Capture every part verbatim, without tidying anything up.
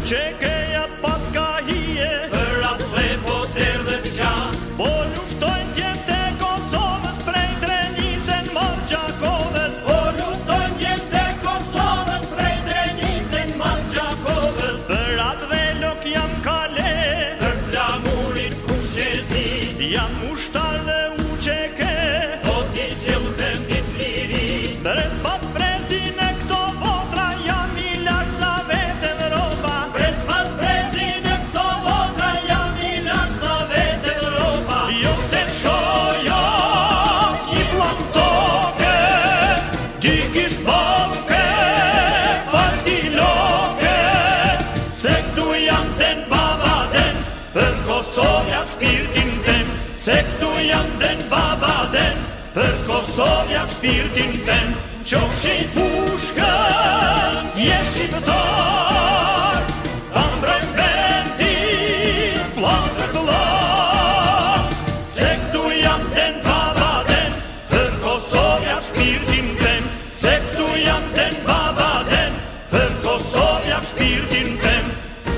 Uçekeja paska hije, për atë dhe poter dhe të gja. po luftojnë djemt e Kosovës prej Drenicën Margjakovës. Po luftojnë djemt e Kosovës prej Drenicën Margjakovës. Për atë dhe lok jam kale, Për flamurit kushezi, jam ushtar dhe uçeke. po t'i sjell vendit liri. Brez pas brezin e këto votra, jam i lash sa vete Evropa. Brez pas brezin e këto votra, jam i lash sa vete Evropa. Jo se qoja s'një plan toke, dy kish balke, farti loke, Se këtu janë den baba den, për Kosovja shpirtin ten. Se këtu janë den baba den, për Kosovja shpirtin ten. qofshin pushkës, je shqiptar, ta mbrojmë vendin, plan për plan. Se këtu janë den baba den, për Kosovja shpirtin ten. Se këtu janë den baba den, për Kosovja shpirtin ten.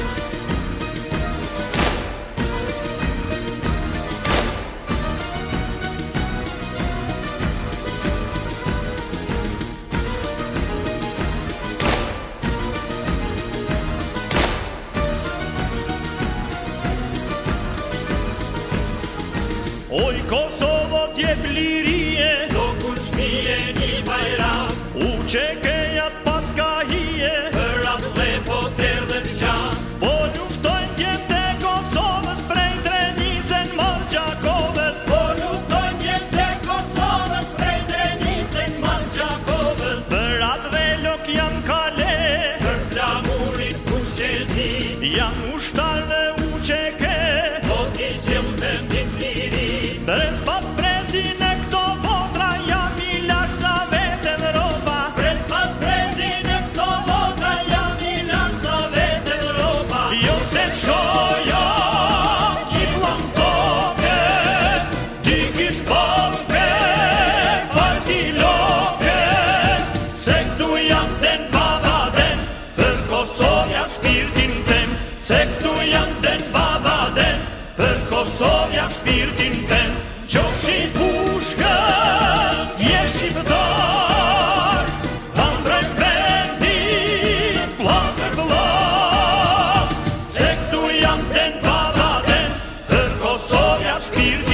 Oj Kosovo t'jep lirie, Do kur shpije një bajram, uçekeja paska hije, për atë dhe poter dhe të gja. po luftojnë djemt e Kosovës prej Drenicën Margjakovës. Po luftojnë djemt e Kosovës prej Drenicën Margjakovës. Për atë dhe lok jam kale, Për flamurit kushezi, jam ushtar dhe uçeke. po t'i sjell vendit liri. Brez pas brezin e këto votra, jam i lash sa vete Evropa. Brez pas brezin e këto votra, jam i lash sa vete Evropa. Jo se qoja s'një plan toke, dy kish balke, farti loke. Se këtu janë den baba den, për Kosovja shpirtin ten. Se këtu janë den baba den, për Kosovja shpirtin ten. Qofshin pushkës, je shqiptar, ta mbrojmë vendin, plan për plan. Se këtu janë den baba den, për Kosovja shpirtin ten.